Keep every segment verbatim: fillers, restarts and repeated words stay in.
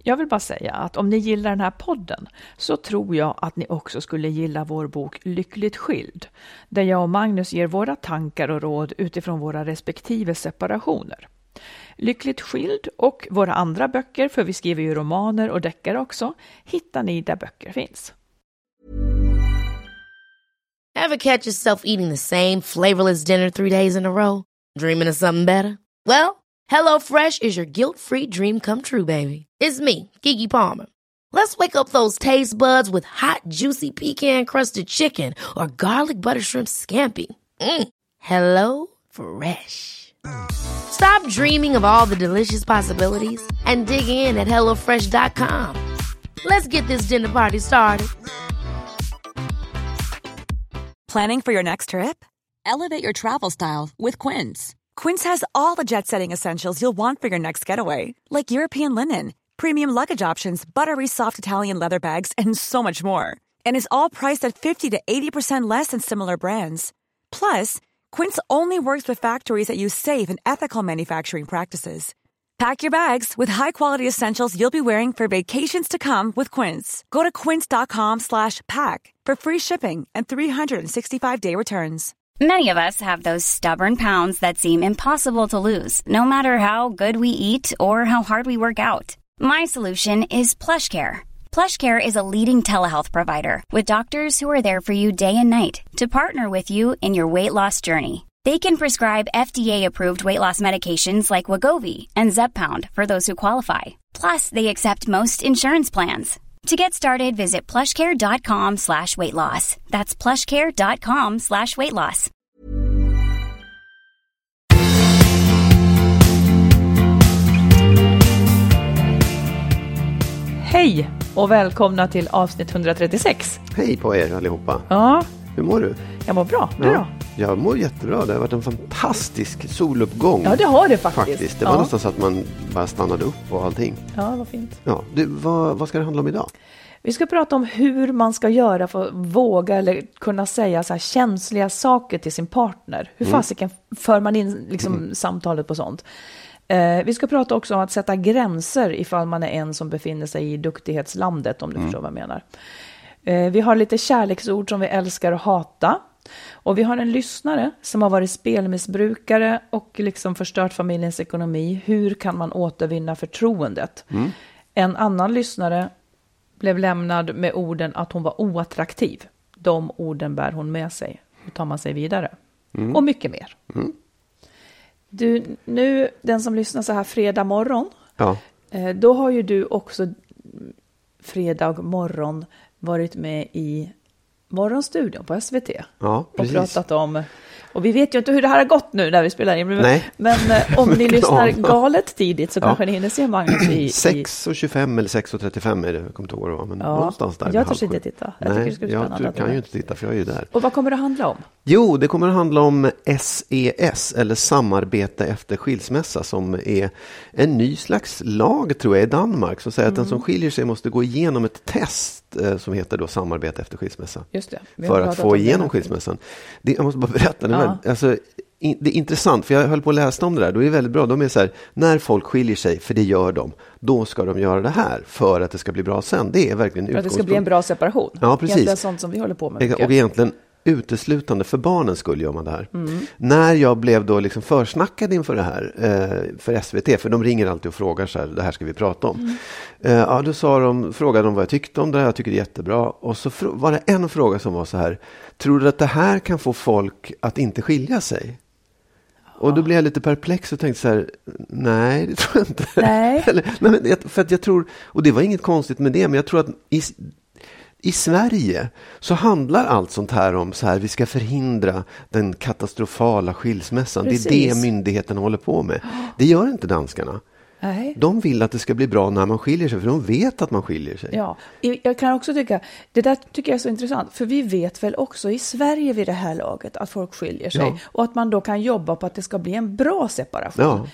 Jag vill bara säga att om ni gillar den här podden så tror jag att ni också skulle gilla vår bok Lyckligt skild, där jag och Magnus ger våra tankar och råd utifrån våra respektive separationer. Lyckligt skild och våra andra böcker, för vi skriver ju romaner och deckare också, hittar ni där böcker finns. Ever catch yourself eating the same flavorless dinner three days in a row? Dreaming of something better? Well, HelloFresh is your guilt-free dream come true, baby. It's me, Keke Palmer. Let's wake up those taste buds with hot, juicy pecan-crusted chicken or garlic butter shrimp scampi. Mm. Hello Fresh. Stop dreaming of all the delicious possibilities and dig in at hello fresh dot com. Let's get this dinner party started. Planning for your next trip? Elevate your travel style with Quince. Quince has all the jet-setting essentials you'll want for your next getaway, like European linen, premium luggage options, buttery soft Italian leather bags, and so much more. And is all priced at fifty to eighty percent less than similar brands. Plus, Quince only works with factories that use safe and ethical manufacturing practices. Pack your bags with high-quality essentials you'll be wearing for vacations to come with Quince. Go to quince dot com slash pack for free shipping and three sixty-five day returns. Many of us have those stubborn pounds that seem impossible to lose, no matter how good we eat or how hard we work out. My solution is PlushCare. PlushCare is a leading telehealth provider with doctors who are there for you day and night to partner with you in your weight loss journey. They can prescribe F D A-approved weight loss medications like Wegovy and Zepbound for those who qualify. Plus, they accept most insurance plans. To get started, visit plushcare.com slash weight loss. That's plushcare.com slash weight loss. Hej och välkomna till avsnitt etthundratrettiosex. Hej på er allihopa. Ja. Hur mår du? Jag mår bra. Du ja. då? Jag mår jättebra. Det har varit en fantastisk soluppgång. Ja, det har det faktiskt. faktiskt. Det var ja. nästan så att man bara stannade upp och allting. Ja, vad fint. Ja. Du, vad, vad ska det handla om idag? Vi ska prata om hur man ska göra för att våga eller kunna säga så här känsliga saker till sin partner. Hur mm. fasiken för man in liksom, mm. samtalet på sånt. Eh, vi ska prata också om att sätta gränser ifall man är en som befinner sig i duktighetslandet, om du mm. förstår vad jag menar. Eh, vi har lite kärleksord som vi älskar och hata. Och vi har en lyssnare som har varit spelmissbrukare och liksom förstört familjens ekonomi. Hur kan man återvinna förtroendet? Mm. En annan lyssnare blev lämnad med orden att hon var oattraktiv. De orden bär hon med sig. Hur tar man sig vidare? Mm. Och mycket mer. Mm. Du, nu, den som lyssnar så här fredag morgon, ja. eh, då har ju du också fredag morgon varit med i Morgonstudion på S V T. Ja, precis. Och pratat om, och vi vet ju inte hur det här har gått nu när vi spelar in. Nej. Men eh, om ni lyssnar galet tidigt så ja. kanske ni hinner se Magnus i... sex och tjugofem eller sex och trettiofem är det, jag kommer inte ihåg det var, men ja. någonstans där. Jag törs inte titta. Jag Nej, tycker det ska jag tror, kan ju inte titta för jag är ju där. Och vad kommer det handla om? Jo, det kommer att handla om S E S eller samarbete efter skilsmässa, som är en ny slags lag tror jag i Danmark som säger mm. att den som skiljer sig måste gå igenom ett test eh, som heter då samarbete efter skilsmässa. Just det. För att få igenom skilsmässan. Det, jag måste bara berätta, det, ja. alltså, in, det är intressant för jag höll på att läsa om det där. Då är det väldigt bra. De är så här, när folk skiljer sig, för det gör de, då ska de göra det här för att det ska bli bra sen. Det är verkligen för att det ska bli en bra separation. Ja, precis. Egentligen sånt som vi håller på med. Mycket. Och egentligen uteslutande för barnen skulle gör man det här. Mm. När jag blev då liksom försnackad inför det här eh, för S V T, för de ringer alltid och frågar så här, det här ska vi prata om. Mm. Eh, ja, då sa de, frågade de vad jag tyckte om det, jag tycker det är jättebra. Och så fr- var det en fråga som var så här, tror du att det här kan få folk att inte skilja sig? Och då blev jag lite perplex och tänkte så här, nej, det tror jag inte. Nej. Eller, nej men, för att jag tror, och det var inget konstigt med det, men jag tror att i, i Sverige så handlar allt sånt här om så här, vi ska förhindra den katastrofala skilsmässan. Precis. Det är det myndigheterna håller på med. Det gör inte danskarna. Nej. De vill att det ska bli bra när man skiljer sig, för de vet att man skiljer sig. Ja, jag kan också tycka, det där tycker jag är så intressant, för vi vet väl också i Sverige vid det här laget att folk skiljer sig, ja. Och att man då kan jobba på att det ska bli en bra separation. Ja.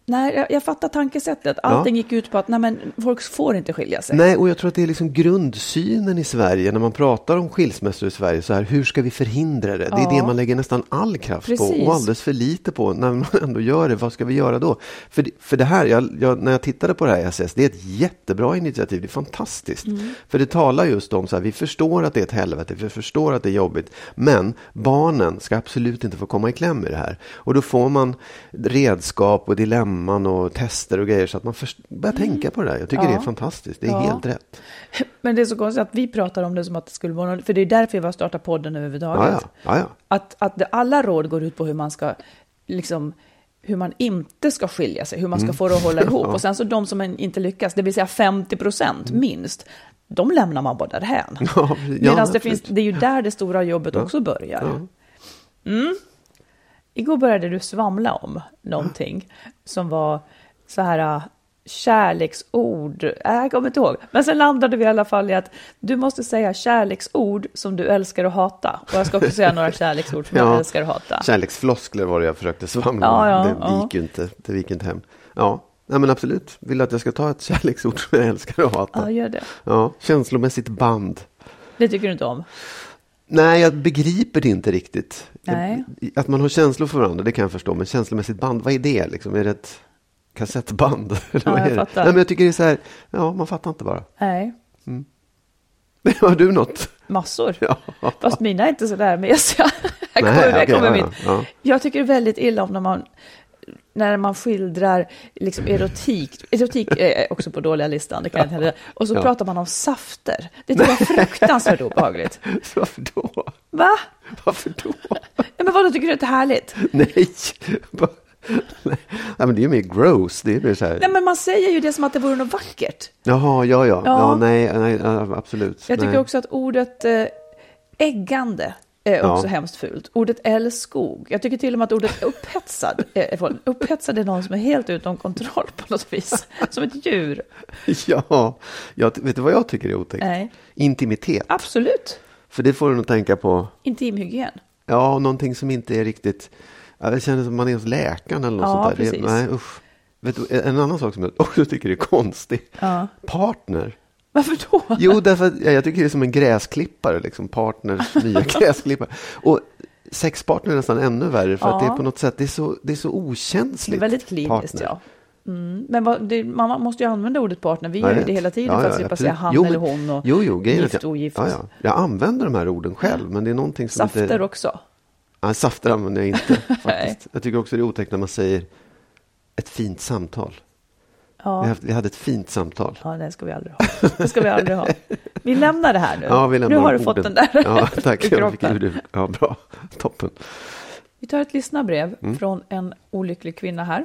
Nej, jag, jag fattar tankesättet. Allting ja. gick ut på att nej, men folk får inte skilja sig. Nej, och jag tror att det är liksom grundsynen i Sverige när man pratar om skilsmässor i Sverige. Så här, hur ska vi förhindra det? Ja. Det är det man lägger nästan all kraft Precis. på och alldeles för lite på. När man ändå gör det, vad ska vi göra då? För, för det här, jag, jag, när jag tittade på det här i S S, det är ett jättebra initiativ. Det är fantastiskt. Mm. För det talar just om så här, vi förstår att det är ett helvete, vi förstår att det är jobbigt. Men barnen ska absolut inte få komma i kläm i det här. Och då får man redskap och dilemma och tester och grejer så att man först börjar mm. tänka på det där. Jag tycker ja. det är fantastiskt. Det är ja. helt rätt. Men det är så konstigt att vi pratar om det som att det skulle vara något, för det är därför vi har startat podden överhuvudtaget. Ja, ja. Ja, ja. Att, att det, alla råd går ut på hur man ska liksom hur man inte ska skilja sig, hur man ska mm. få det att hålla ihop. Ja. Och sen så de som inte lyckas, det vill säga femtio procent mm. minst, de lämnar man bara därhän. Ja, Medan ja, det, finns, det är ju där det stora jobbet ja. också börjar. Ja. Mm. Igår började du svamla om någonting som var så här uh, kärleksord. Äh, jag kommer inte ihåg. Men sen landade vi i alla fall i att du måste säga kärleksord som du älskar att hata. Och jag ska också säga några kärleksord som ja, jag älskar att hata. Kärleksfloskler var det jag försökte svamla om. Ja, ja, det, ja. gick ju inte, det gick inte hem. Ja, nej, men absolut. Vill du att jag ska ta ett kärleksord som jag älskar att hata? Ja, gör det. Ja, känslomässigt band. Det tycker du inte om? Nej, jag begriper det inte riktigt. Nej. Jag, att man har känslor för varandra, det kan jag förstå. Men känslomässigt band, vad är det? Liksom? Är det ett kassettband? Eller ja, vad är jag det? fattar. Nej, men jag tycker det är så här, ja, man fattar inte bara. Nej. Mm. Har du något? Massor. Ja. Fast mina är inte så där mesiga. Jag, Nej, kommer, jag, okay, kommer ja, min. ja. Jag tycker väldigt illa om när man när man skildrar liksom erotik. Erotik är också på dåliga listan, det kan jag inte heller. Och så ja. pratar man om safter. Det tycker jag är fruktansvärt obehagligt. Varför då? Va? Varför då? Ja, men vad då, tycker du det är härligt? Nej. Nej, men det är ju mer gross. Det är mer så här. Nej, men man säger ju det som att det vore något vackert. Jaha, ja, ja. ja. ja nej, nej, absolut. Jag tycker nej. också att ordet eh, äggande är också ja. hemskt fult. Ordet älskog. Jag tycker till och med att ordet upphetsad är, upphetsad är någon som är helt utom kontroll på något vis. Som ett djur. Ja, jag, vet du vad jag tycker är otäckt? Nej. Intimitet. Absolut. För det får du nog tänka på. Intimhygien. Ja, någonting som inte är riktigt. Jag känner som man är hos läkaren eller något ja, sånt där. Precis. Det, nej, usch. Vet du, en annan sak som jag också tycker är konstig. Ja. Partner. Varför då? Jo, därför att jag tycker det är som en gräsklippare, liksom partners nya gräsklippare. Och sexpartner är nästan ännu värre för ja. att det är på något sätt, det är så, det är så okänsligt. Det är väldigt kliniskt, partner. ja. Mm. Men vad, det, man måste ju använda ordet partner. Vi gör ju det hela tiden ja, för att ja, slippa säga han jo, men, eller hon och jo, jo, gift och ogift. Ja, ja. Jag använder de här orden själv, men det är någonting som safter inte... också. Nej, safter använder jag inte faktiskt. Jag tycker också det är otäckt när man säger ett fint samtal. Ja. Vi, hade, vi hade ett fint samtal. Ja, det ska vi aldrig ha. Det ska vi aldrig ha. Vi lämnar det här nu. Ja, vi lämnar nu har du orden. fått den där. Ja, tack. Jag fick det. Ja, bra. Toppen. Vi tar ett lyssnarbrev mm. från en olycklig kvinna här.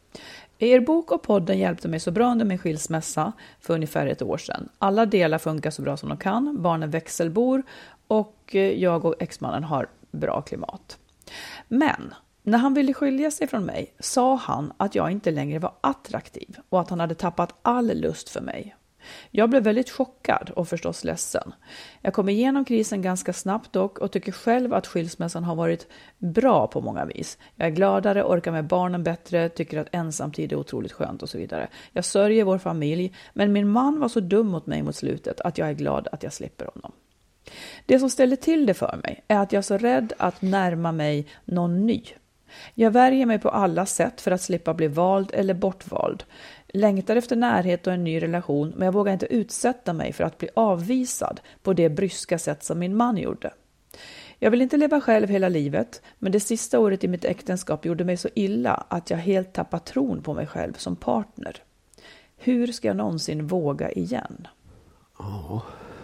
Er bok och podden hjälpte mig så bra under min skilsmässa för ungefär ett år sedan. Alla delar funkar så bra som de kan. Barnen växelbor och jag och exmannen har bra klimat. Men när han ville skilja sig från mig sa han att jag inte längre var attraktiv och att han hade tappat all lust för mig. Jag blev väldigt chockad och förstås ledsen. Jag kom igenom krisen ganska snabbt dock och tycker själv att skilsmässan har varit bra på många vis. Jag är gladare, orkar med barnen bättre, tycker att ensamtid är otroligt skönt och så vidare. Jag sörjer vår familj, men min man var så dum mot mig mot slutet att jag är glad att jag slipper honom. Det som ställer till det för mig är att jag är så rädd att närma mig någon ny. Jag värjer mig på alla sätt för att slippa bli vald eller bortvald. Längtar efter närhet och en ny relation, men jag vågar inte utsätta mig för att bli avvisad på det bryska sätt som min man gjorde. Jag vill inte leva själv hela livet, men det sista året i mitt äktenskap gjorde mig så illa att jag helt tappar tron på mig själv som partner. Hur ska jag någonsin våga igen? Ja.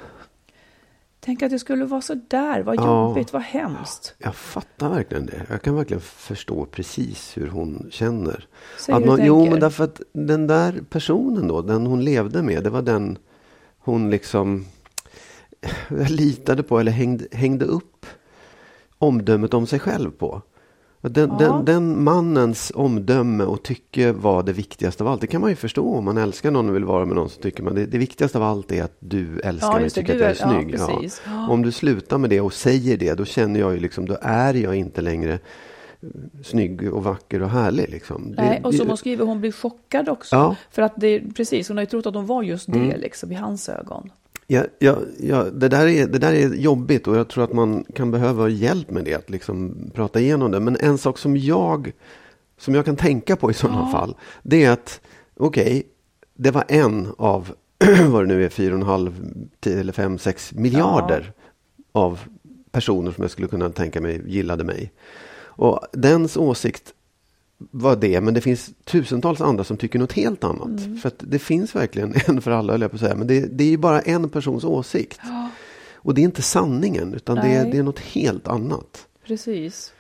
Tänk att det skulle vara så där. Vad ja, jobbigt, vad hemskt. Jag fattar verkligen det. Jag kan verkligen förstå precis hur hon känner. Säg att hur man, du jo, tänker. men därför att den där personen då, den hon levde med, det var den hon liksom litade på eller hängde, hängde upp omdömet om sig själv på. Den, ja. den, den mannens omdöme och tycke var det viktigaste av allt. Det kan man ju förstå om man älskar någon och vill vara med någon, så tycker man det, det viktigaste av allt är att du älskar ja, mig och det, tycker du att jag är är, snygg. ja, ja. Om du slutar med det och säger det, då känner jag ju liksom, då är jag inte längre snygg och vacker och härlig. Liksom. Nej, det, och som det, hon skriver, hon blir chockad också. Ja. För att det, precis, hon har ju trott att hon var just det mm. liksom, i hans ögon. Ja, ja, ja, det, där är, det där är jobbigt och jag tror att man kan behöva hjälp med det, att liksom prata igenom det. Men en sak som jag, som jag kan tänka på i sådana ja. fall, det är att okej, okay, det var en av vad det nu är, fyra och en halv, tio eller fem, sex miljarder ja. av personer som jag skulle kunna tänka mig gillade mig. Och dens åsikt var det, men det finns tusentals andra som tycker något helt annat. Mm. För att det finns verkligen en för alla, höll jag på att säga. Men det, det är ju bara en persons åsikt. Ja. Och det är inte sanningen, utan det är, det är något helt annat. Precis.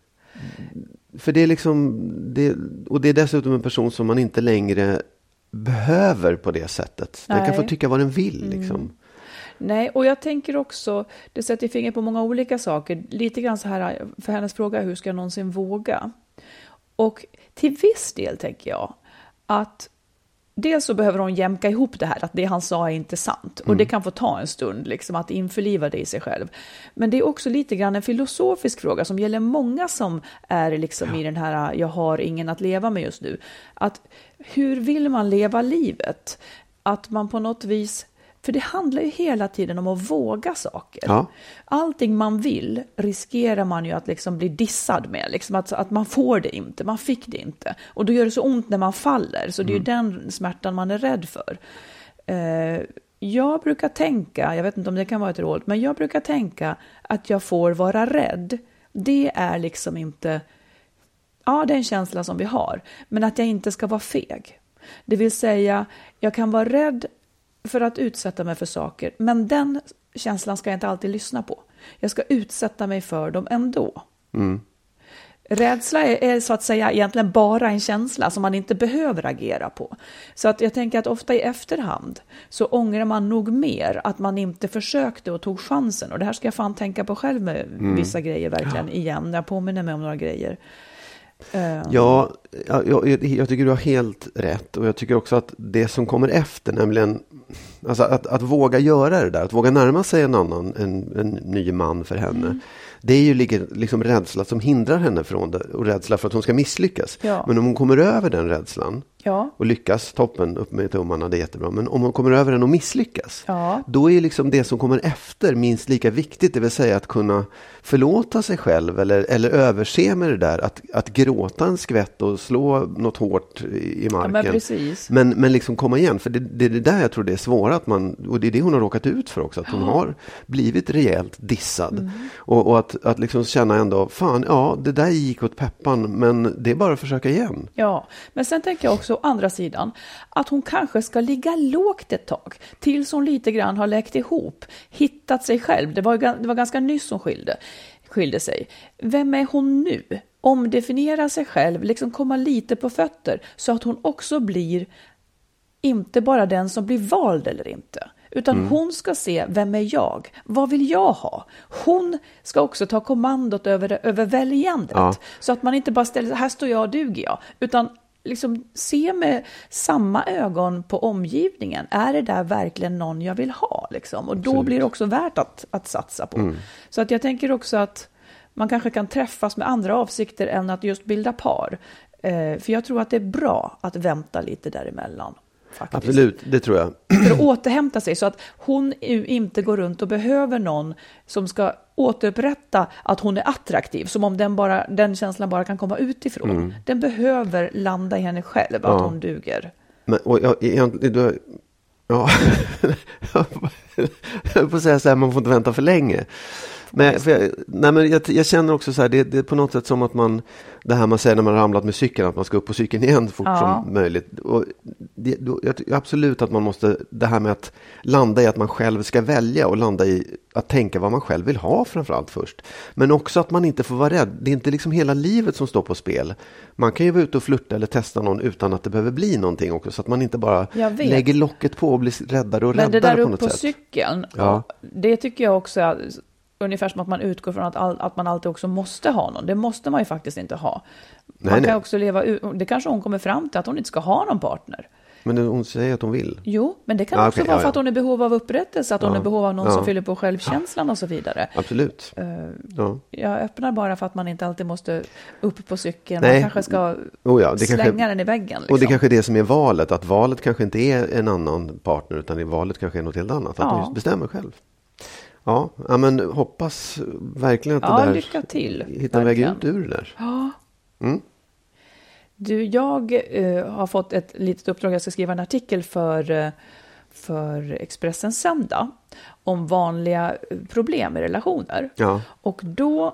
För det är liksom, det, och det är dessutom en person som man inte längre behöver på det sättet. Nej. Den kan få tycka vad den vill liksom. Mm. Nej, och jag tänker också, det sätter fingret på många olika saker. Lite grann så här, för hennes fråga, hur ska jag någonsin våga? Och till viss del tänker jag att dels så behöver hon jämka ihop det här, att det han sa är inte sant. Mm. Och det kan få ta en stund, liksom, att införliva det i sig själv. Men det är också lite grann en filosofisk fråga som gäller många som är liksom ja. i den här, jag har ingen att leva med just nu. Att hur vill man leva livet? Att man på något vis... För det handlar ju hela tiden om att våga saker. Ja. Allting man vill riskerar man ju att liksom bli dissad med. Liksom att, att man får det inte, man fick det inte. Och då gör det så ont när man faller. Så det är ju mm. den smärtan man är rädd för. Eh, jag brukar tänka, jag vet inte om det kan vara ett råd, men jag brukar tänka att jag får vara rädd. Det är liksom inte, ja det är en känsla som vi har. Men att jag inte ska vara feg. Det vill säga, jag kan vara rädd för att utsätta mig för saker. Men den känslan ska jag inte alltid lyssna på. Jag ska utsätta mig för dem ändå. Mm. Rädsla är, är så att säga egentligen bara en känsla som man inte behöver agera på. Så att jag tänker att ofta i efterhand så ångrar man nog mer att man inte försökte och tog chansen. Och det här ska jag fan tänka på själv med mm. vissa grejer verkligen ja. igen. Jag påminner mig om några grejer. Ja, jag, jag, jag tycker du har helt rätt. Och jag tycker också att det som kommer efter, nämligen alltså att, att våga göra det där, att våga närma sig en annan, en, en ny man för henne. Mm. Det är ju liksom rädsla som hindrar henne från det, och rädsla för att hon ska misslyckas. Ja. Men om hon kommer över den rädslan ja. och lyckas, toppen, upp med tummarna, det är jättebra. Men om hon kommer över den och misslyckas, ja. då är liksom det som kommer efter minst lika viktigt. Det vill säga att kunna förlåta sig själv eller, eller överse med det där. Att, att gråta en skvätt och slå något hårt i marken. Ja, men precis. Men, men liksom komma igen. För det, det är det där jag tror det är svårt. Att man, och det är det hon har råkat ut för också. Att hon ja. har blivit rejält dissad. Mm. Och, och att, att liksom känna ändå, fan, ja, det där gick åt peppan. Men det är bara att försöka igen. Ja, men sen tänker jag också å andra sidan att hon kanske ska ligga lågt ett tag. Tills hon lite grann har läkt ihop. Hittat sig själv. Det var, det var ganska nyss hon skilde, skilde sig. Vem är hon nu? Omdefiniera sig själv. Liksom komma lite på fötter. Så att hon också blir inte bara den som blir vald eller inte. Utan mm. hon ska se, vem är jag? Vad vill jag ha? Hon ska också ta kommandot över, över väljandet. Ja. Så att man inte bara ställer, här står jag och duger jag. Utan liksom se med samma ögon på omgivningen. Är det där verkligen någon jag vill ha? Liksom? Och då Absolut. blir det också värt att, att satsa på. Mm. Så att jag tänker också att man kanske kan träffas med andra avsikter än att just bilda par. Eh, för jag tror att det är bra att vänta lite däremellan. Faktiskt. Absolut, det tror jag. För att återhämta sig så att hon inte går runt och behöver någon som ska återupprätta att hon är attraktiv. Som om den, bara, den känslan bara kan komma utifrån. Mm. Den behöver landa i henne själv, ja. att hon duger. Men, och jag, jag, jag, ja, jag får säga så här, man får inte vänta för länge. Men, för jag, nej, men jag, jag känner också så här, det, det är på något sätt som att man, det här man säger när man har ramlat med cykeln, att man ska upp på cykeln igen så fort ja. som möjligt. Och det, då, jag, absolut att man måste, det här med att landa i att man själv ska välja och landa i att tänka vad man själv vill ha framförallt först. Men också att man inte får vara rädd. Det är inte liksom hela livet som står på spel. Man kan ju vara ute och flirta eller testa någon utan att det behöver bli någonting också. Så att man inte bara lägger locket på och blir räddare och men räddare på något sätt. Men det där upp på cykeln, ja. det tycker jag också är ungefär som att man utgår från att, all, att man alltid också måste ha någon. Det måste man ju faktiskt inte ha. Man nej, kan nej. också leva, det kanske hon kommer fram till att hon inte ska ha någon partner. Men hon säger att hon vill. Jo, men det kan ah, också okay, vara ja, för ja. att hon är i behov av upprättelse, att hon ja. är i behov av någon ja. som fyller på självkänslan och så vidare. Absolut. Uh, ja. Jag öppnar bara för att man inte alltid måste upp på cykeln. Nej. Man kanske ska oh ja, det slänga kanske, den i väggen. Liksom. Och det kanske är det som är valet, att valet kanske inte är en annan partner, utan det valet kanske är något helt annat. Att ja. man just bestämmer själv. Ja, ja, men hoppas verkligen att ja, det där lycka till. hittar en väg ut ur det där. Ja. Mm. Du, jag uh, har fått ett litet uppdrag. Jag ska skriva en artikel för, uh, för Expressen Söndag om vanliga problem i relationer. Ja. Och då,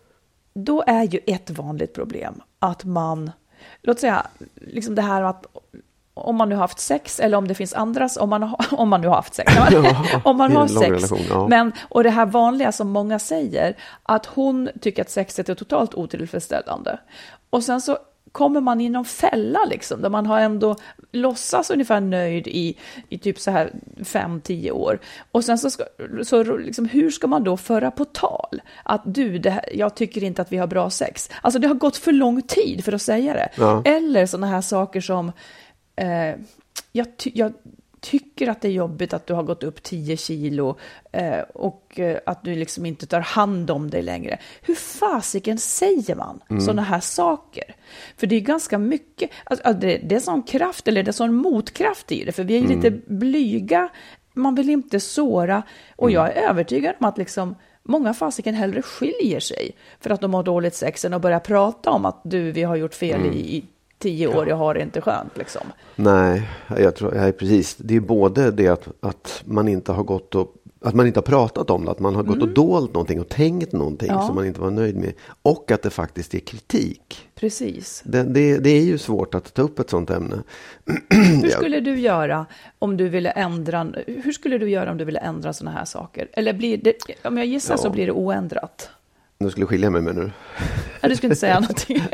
då är ju ett vanligt problem att man, låt säga, liksom det här att om man nu har haft sex, eller om det finns andras, om man, har, om man nu har haft sex, ja, om man har sex, relation, ja. men, och det här vanliga som många säger, att hon tycker att sexet är totalt otillfredsställande. Och sen så kommer man i någon fälla liksom, där man har ändå låtsas ungefär nöjd i, i typ så här fem, tio år. Och sen så, ska, så liksom, hur ska man då föra på tal att du, det här, jag tycker inte att vi har bra sex. Alltså det har gått för lång tid för att säga det. Ja. Eller sådana här saker som eh, jag, ty, jag tycker att det är jobbigt att du har gått upp tio kilo eh, och eh, att du liksom inte tar hand om dig längre. Hur fasiken säger man mm. sådana här saker? För det är ganska mycket, alltså, det, det är sån kraft, eller det är sån motkraft i det, för vi är mm. lite blyga, man vill inte såra, och mm. jag är övertygad om att liksom många fasiken hellre skiljer sig för att de har dåligt sex än att börja prata om att du, vi har gjort fel mm. i, i tio år, jag har det inte skönt liksom. Nej, jag tror, ja, precis. Det är både det att, att man inte har gått och att man inte har pratat om det, att man har gått mm. och dolt någonting och tänkt någonting ja. som man inte var nöjd med, och att det faktiskt är kritik. Precis. Det, det, det är ju svårt att ta upp ett sånt ämne. Hur skulle du göra om du ville ändra, hur skulle du göra om du ville ändra såna här saker? Eller blir det, om jag gissar ja. så blir det oändrat. Du skulle skilja mig med nu. Ja, du skulle inte säga någonting.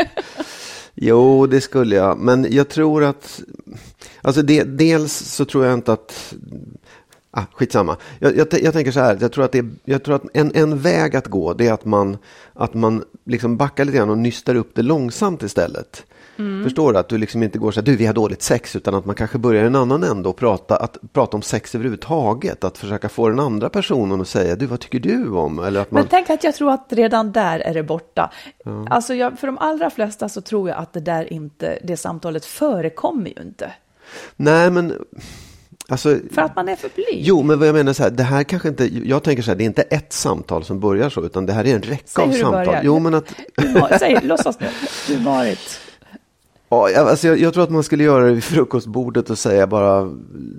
Jo, det skulle jag. Men jag tror att, alltså det, dels så tror jag inte att, ah, skitsamma. Jag, jag, jag tänker så här, jag tror att, det, jag tror att en, en väg att gå, det är att man, att man liksom backar lite grann och nystar upp det långsamt istället. Mm. Förstår du? Att du liksom inte går så här, du, vi har dåligt sex, utan att man kanske börjar en annan ände och prata, att prata om sex överhuvudtaget. Att försöka få den andra personen att säga, du, vad tycker du om? Eller att man... Men tänk att jag tror att redan där är det borta. Ja. Alltså jag, för de allra flesta så tror jag att det där inte, det samtalet förekommer ju inte. Nej, men... Alltså, för att man är för blyg. Jo, men vad jag menar så här, det här kanske inte, jag tänker så här, det är inte ett samtal som börjar så, utan det här är en räcka Säg av hur samtal. Börjar. Jo, men att... Säg, låtsas nu, du har varit... Ja, alltså jag, jag tror att man skulle göra det vid frukostbordet och säga bara,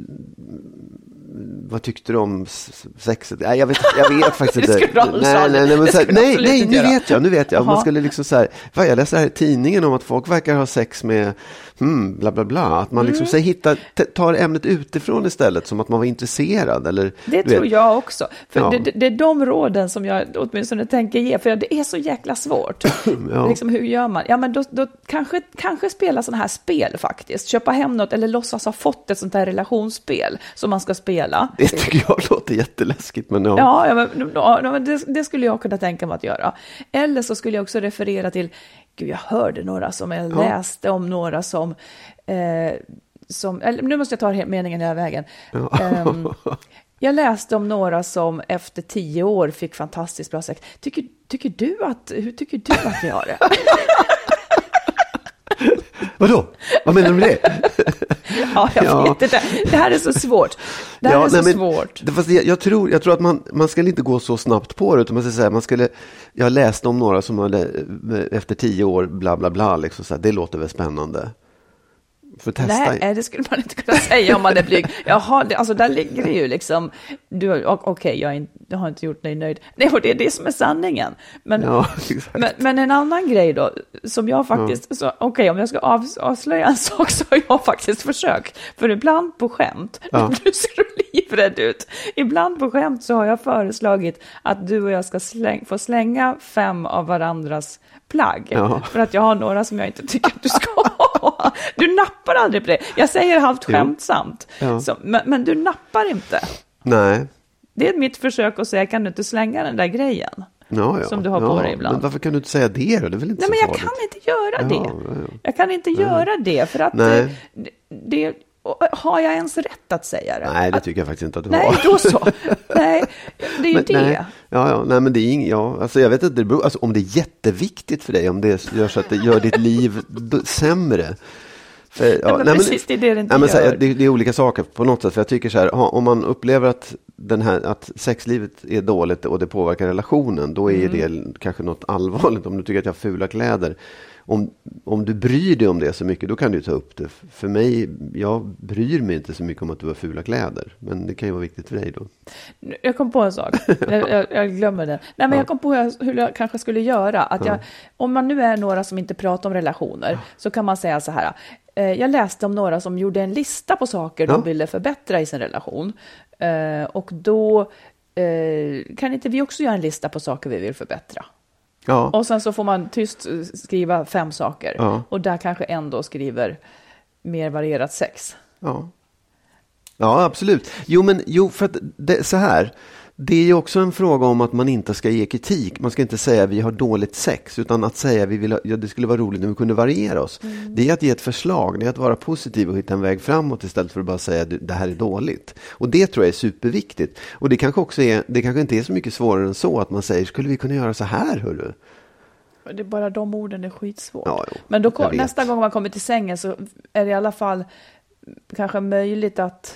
vad tyckte du om sexet? Nej, jag vet, jag vet faktiskt inte. nej, nej, nej, men så här, nej, nej, nu göra. vet jag, nu vet jag. Man skulle liksom så här, vad jag läser här i tidningen om att folk verkar ha sex med hmm, bla bla bla. Att man liksom mm. så här, hittar, t- tar ämnet utifrån istället, som att man var intresserad. Eller, det tror vet. jag också. För ja. det, det är de råden som jag åtminstone tänker ge, för det är så jäkla svårt. ja. Liksom, hur gör man? Ja, men då, då kanske, kanske spela sådana här spel faktiskt. Köpa hem något eller låtsas ha fått ett sånt här relationsspel som man ska spela. Det tycker jag låter jätteläskigt, men ja. Ja, ja men, ja, men det, det skulle jag kunna tänka mig att göra. Eller så skulle jag också referera till, gud, jag hörde några som, jag läste ja. om några som, eh, som eller, nu måste jag ta meningen hela vägen. Ja. Um, jag läste om några som efter tio år fick fantastiskt bra sex. Tycker, tycker du att, hur tycker du att vi har det? Vadå? Vad menar du med det? ja, jag ja. vet inte. Det här är så svårt. Det här ja, är så nej, svårt. Det, fast jag, jag, tror, jag tror att man, man ska inte gå så snabbt på det. Utan man ska säga, man skulle, jag läste om några som hade, efter tio år bla bla bla. Liksom, så här, det låter väl spännande. För testa. Nej, det skulle man inte kunna säga om man är blyg. Jaha, det, alltså där ligger det ju liksom, okej, okay, jag, jag har inte gjort dig nöjd. Nej, och det är det som är sanningen. Men, ja, men, men en annan grej då, som jag faktiskt, ja. okej, okay, om jag ska av, avslöja en sak så har jag faktiskt försökt. För ibland på skämt, ja. du ser livrädd ut. Ibland på skämt så har jag föreslagit att du och jag ska släng, få slänga fem av varandras plagg. Ja. För att jag har några som jag inte tycker att du ska ha. Du nappar aldrig på det. Jag säger halvt skämtsamt. Ja. Så, men, men du nappar inte. Nej. Det är mitt försök att säga, kan du inte slänga den där grejen? Ja, ja. Som du har ja, på dig ibland. Men varför kan du inte säga det då? Det är väl inte Nej, så men jag farligt. kan inte göra det. Ja, ja, ja. Jag kan inte Nej. göra det. För att det, det, Och har jag ens rätt att säga det? Nej, det att, tycker jag faktiskt inte att du nej, har. Nej, då så. Nej, det är ju men, det. Nej, ja, ja, nej, men det är inget, ja, alltså jag vet inte, det beror, alltså, om det är jätteviktigt för dig, om det gör så att det gör ditt liv d- sämre. För, ja, nej, men nej, precis, det är det det inte nej, men, gör. så här, det, det är olika saker på något sätt, för jag tycker så här, om man upplever att, den här, att sexlivet är dåligt och det påverkar relationen, då är mm. det kanske något allvarligt. Om du tycker att jag har fula kläder, om, om du bryr dig om det så mycket, då kan du ta upp det. För mig, jag bryr mig inte så mycket om att du har fula kläder, men det kan ju vara viktigt för dig då. Jag kom på en sak, jag, jag, jag glömmer det. Nej, men ja. Jag kom på hur jag, hur jag kanske skulle göra. Att jag, ja. Om man nu är några som inte pratar om relationer, ja. Så kan man säga så här. Eh, jag läste om några som gjorde en lista på saker ja. De ville förbättra i sin relation. Eh, och då eh, kan inte vi också göra en lista på saker vi vill förbättra? Ja. Och sen så får man tyst skriva fem saker. Ja. Och där kanske en då skriver mer varierat sex. Ja, ja absolut. Jo, men jo, för att det, så här. Det är ju också en fråga om att man inte ska ge kritik. Man ska inte säga vi har dåligt sex, utan att säga vi vill ha, ja, det skulle vara roligt om vi kunde variera oss. Mm. Det är att ge ett förslag, det är att vara positiv och hitta en väg framåt istället för att bara säga det här är dåligt. Och det tror jag är superviktigt. Och det kanske också är, det kanske inte är så mycket svårare än så att man säger, skulle vi kunna göra så här, hörru? Det är bara de orden är skitsvårt. Ja, jo, men då kom, nästa gång man kommer till sängen så är det i alla fall kanske möjligt att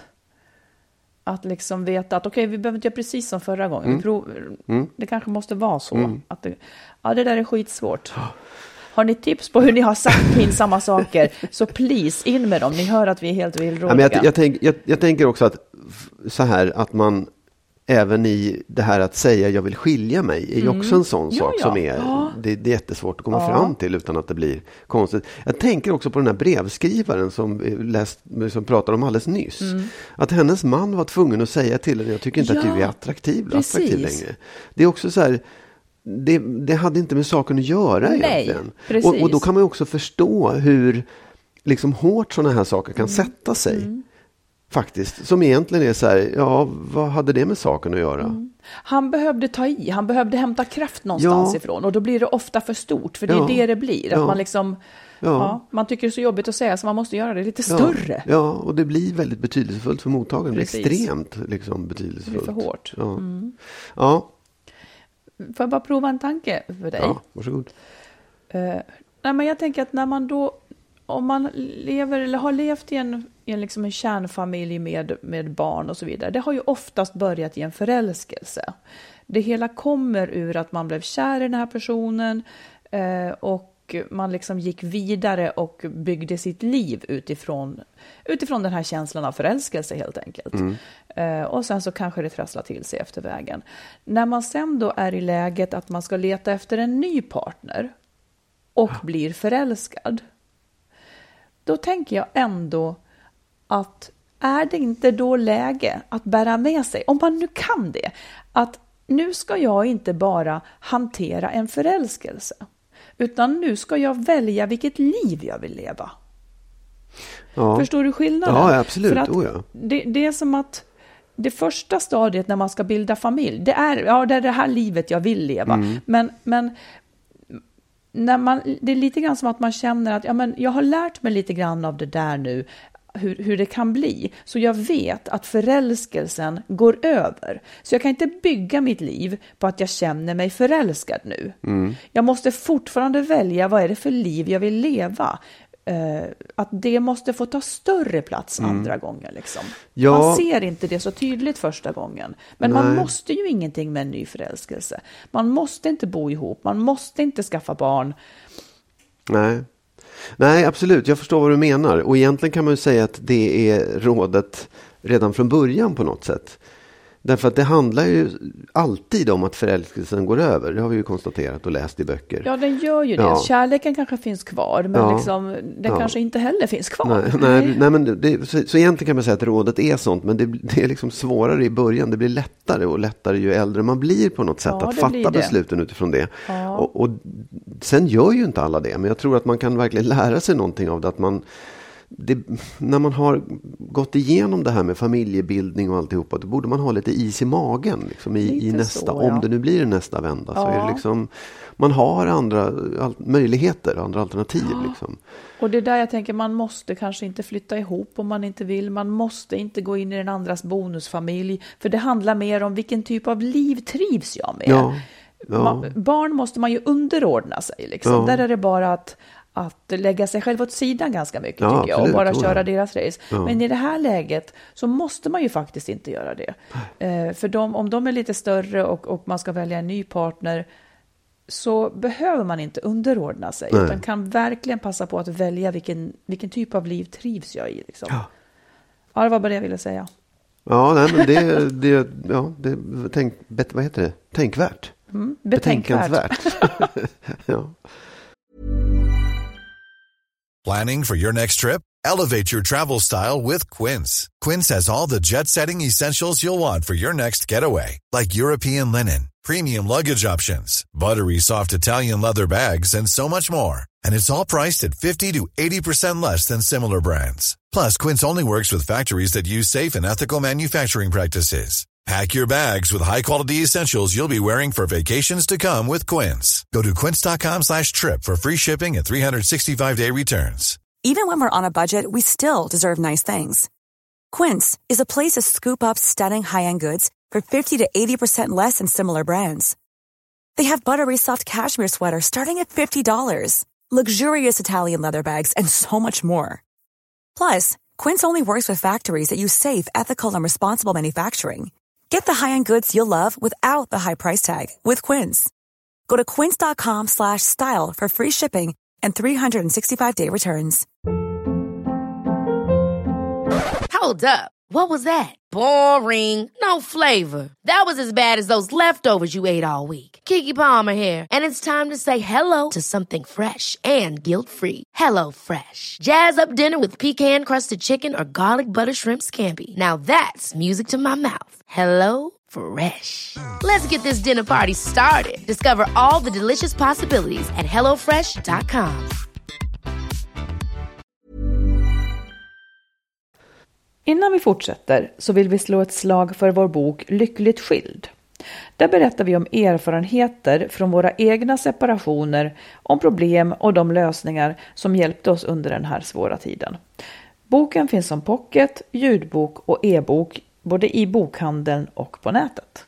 Att liksom veta att okej, okay, vi behöver inte göra precis som förra gången. Mm. Vi prov, mm. Det kanske måste vara så. Mm. Att det, ja, det där är skitsvårt. Har ni tips på hur ni har sagt pinsamma saker, så please, in med dem. Ni hör att vi är helt villrådiga. Ja, men jag, jag, tänk, jag, jag tänker också att så här, att man även i det här att säga jag vill skilja mig är ju mm. också en sån ja, sak ja. Som är, ja. det, det är jättesvårt att komma ja. Fram till utan att det blir konstigt. Jag tänker också på den här brevskrivaren som, läst, som pratade om alldeles nyss. Mm. Att hennes man var tvungen att säga till henne, jag tycker inte ja. Att du är attraktiv, attraktiv längre. Det är också så här, det, det hade inte med saken att göra Nej, egentligen. Och, och då kan man ju också förstå hur liksom hårt sådana här saker kan mm. sätta sig. Mm. Faktiskt, som egentligen är så här, ja, vad hade det med saken att göra? Mm. Han behövde ta i, han behövde hämta kraft någonstans ja. Ifrån. Och då blir det ofta för stort, för det ja. Är det det blir. Att ja. Man liksom, ja. Ja, man tycker det är så jobbigt att säga, så man måste göra det lite ja. Större. Ja, och det blir väldigt betydelsefullt för mottagaren. Extremt liksom, betydelsefullt. Det blir för hårt. Ja. Mm. Ja. Får jag bara prova en tanke för dig? Ja, varsågod. Uh, nej, men jag tänker att när man då, om man lever eller har levt i en, i en, liksom en kärnfamilj med, med barn och så vidare, det har ju oftast börjat i en förälskelse. Det hela kommer ur att man blev kär i den här personen eh, och man liksom gick vidare och byggde sitt liv utifrån, utifrån den här känslan av förälskelse helt enkelt. Mm. Eh, och sen så kanske det trasslar till sig efter vägen. När man sen då är i läget att man ska leta efter en ny partner och blir förälskad, då tänker jag ändå att är det inte då läge att bära med sig, om man nu kan det, att nu ska jag inte bara hantera en förälskelse, utan nu ska jag välja vilket liv jag vill leva. Ja. Förstår du skillnaden? Ja, absolut. För att oh, ja. det, det är som att det första stadiet när man ska bilda familj, det är, ja, det är det här livet jag vill leva. Mm. Men, men när man, det är lite grann som att man känner att ja, men jag har lärt mig lite grann av det där nu, hur, hur det kan bli. Så jag vet att förälskelsen går över. Så jag kan inte bygga mitt liv på att jag känner mig förälskad nu. Mm. Jag måste fortfarande välja vad är det för liv jag vill leva. Uh, att det måste få ta större plats mm. andra gånger liksom. Ja. Man ser inte det så tydligt första gången. Men Nej. Man måste ju ingenting med en ny förälskelse. Man måste inte bo ihop. Man måste inte skaffa barn. Nej. Nej, absolut. Jag förstår vad du menar. Och egentligen kan man ju säga att det är rådet redan från början på något sätt. Därför att det handlar ju alltid om att förälskelsen går över. Det har vi ju konstaterat och läst i böcker. Ja, den gör ju det. Ja. Kärleken kanske finns kvar, men ja. liksom, den ja. kanske inte heller finns kvar. Nej, nej, nej men det, så, så egentligen kan man säga att rådet är sånt, men det, det är liksom svårare i början. Det blir lättare och lättare ju äldre man blir på något sätt. Ja, att fatta besluten utifrån det. Ja. Och, och sen gör ju inte alla det, men jag tror att man kan verkligen lära sig någonting av det. Att man... det, när man har gått igenom det här med familjebildning och alltihopa, då borde man ha lite is i magen liksom, i, i nästa, så, ja. Om det nu blir en nästa vända, ja. Så är det liksom, man har andra all, möjligheter, andra alternativ. Ja. Liksom. Och det är där jag tänker, man måste kanske inte flytta ihop om man inte vill, man måste inte gå in i den andras bonusfamilj, för det handlar mer om vilken typ av liv trivs jag med. Ja. Ja. Man, barn måste man ju underordna sig liksom. Ja. Där är det bara att att lägga sig själv åt sidan ganska mycket, ja, tycker jag, absolut, och bara köra jag. deras race. Ja. Men i det här läget så måste man ju faktiskt inte göra det. Eh, för de, om de är lite större och, och man ska välja en ny partner, så behöver man inte underordna sig. Nej. Utan kan verkligen passa på att välja vilken, vilken typ av liv trivs jag i. Liksom. Ja. ja, det var bara det jag ville säga. Ja, nej, men det, det, ja, det tänk, vad heter det? Tänkvärt. Mm, betänkansvärt. Ja. Planning for your next trip? Elevate your travel style with Quince. Quince has all the jet-setting essentials you'll want for your next getaway, like European linen, premium luggage options, buttery soft Italian leather bags, and so much more. And it's all priced at fifty to eighty percent less than similar brands. Plus, Quince only works with factories that use safe and ethical manufacturing practices. Pack your bags with high-quality essentials you'll be wearing for vacations to come with Quince. Go to quince.com slash trip for free shipping and three sixty-five day returns. Even when we're on a budget, we still deserve nice things. Quince is a place to scoop up stunning high-end goods for fifty to eighty percent less than similar brands. They have buttery soft cashmere sweaters starting at fifty dollars, luxurious Italian leather bags, and so much more. Plus, Quince only works with factories that use safe, ethical, and responsible manufacturing. Get the high-end goods you'll love without the high price tag with Quince. Go to quince.com slash style for free shipping and three sixty-five day returns. Hold up. What was that? Boring. No flavor. That was as bad as those leftovers you ate all week. Keke Palmer here. And it's time to say hello to something fresh and guilt-free. Hello Fresh. Jazz up dinner with pecan-crusted chicken or garlic butter shrimp scampi. Now that's music to my mouth. Hello Fresh. Let's get this dinner party started. Discover all the delicious possibilities at hello fresh dot com. Innan vi fortsätter så vill vi slå ett slag för vår bok Lyckligt skild. Där berättar vi om erfarenheter från våra egna separationer, om problem och de lösningar som hjälpte oss under den här svåra tiden. Boken finns som pocket, ljudbok och e-bok, både i bokhandeln och på nätet.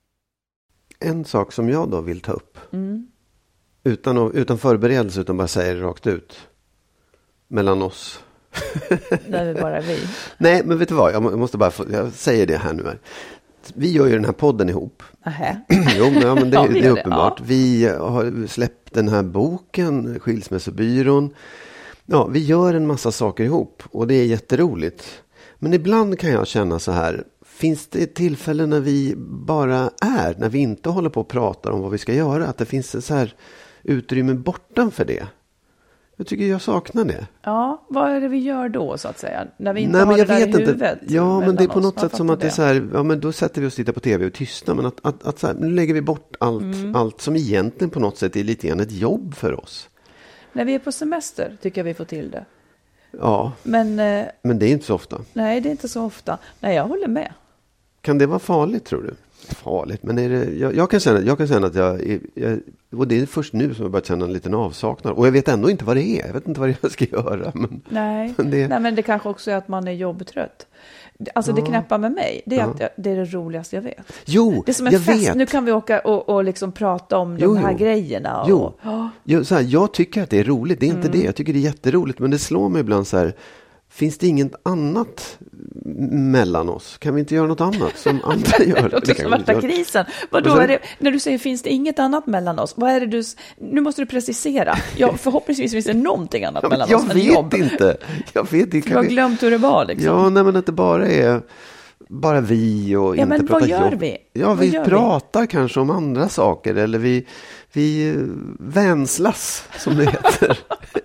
En sak som jag då vill ta upp, mm. utan, att, utan förberedelse, utan bara säga det rakt ut, mellan oss. Det är bara vi. Nej, men vet du vad? Jag måste bara få, jag säger det här nu. Här. Vi gör ju den här podden ihop. Aha. Jo, men, ja, men det, ja, det är uppenbart. Det, ja. Vi har släppt den här boken, Skilsmässobyrån. Ja, vi gör en massa saker ihop och det är jätteroligt. Men ibland kan jag känna så här, finns det tillfällen när vi bara är, när vi inte håller på och pratar om vad vi ska göra, att det finns så här utrymme bortanför det? Jag tycker jag saknar det. Ja, vad är det vi gör då så att säga? När vi inte Nej, har men jag det där vet i inte. huvudet. Ja, men det är på oss. något sätt som att det är så här, ja men då sätter vi oss och tittar på tv och tystnar. Men att, att, att så här, nu lägger vi bort allt, mm. allt som egentligen på något sätt är lite grann ett jobb för oss. När vi är på semester tycker jag vi får till det. Ja, men, eh, men det är inte så ofta. Nej, det är inte så ofta. Nej, jag håller med. Kan det vara farligt, tror du? Farligt, men är det, jag, jag, kan känna, jag kan känna att jag, jag, och det är först nu som jag börjat känna en liten avsaknad. Och jag vet ändå inte vad det är. Jag vet inte vad jag ska göra. Men, Nej, men det, Nej, men det kanske också är att man är jobbtrött. Alltså ja. Det knäppa med mig, det är, ja. att jag, det är det roligaste jag vet. Jo, det är som en jag fest. vet. Nu kan vi åka och, och liksom prata om jo, de här jo. grejerna. Och, jo, oh. jo så här, jag tycker att det är roligt. Det är inte mm. det. Jag tycker det är jätteroligt. Men det slår mig ibland så här, finns det inget annat mellan oss? Kan vi inte göra något annat som andra gör? Det låter som värsta krisen. Vadå sen, är det, när du säger finns det inget annat mellan oss? Vad är det du, nu måste du precisera. Ja, förhoppningsvis finns det någonting annat ja, mellan jag oss än jobb. Jag vet inte. Jag vet inte. Du har glömt hur det var liksom. Ja, nej, men att det bara är bara vi och ja, inte men prata vad gör jobb. Vi? Ja, vad vi gör pratar vi? Kanske om andra saker. Eller vi, vi vänslas, som det heter.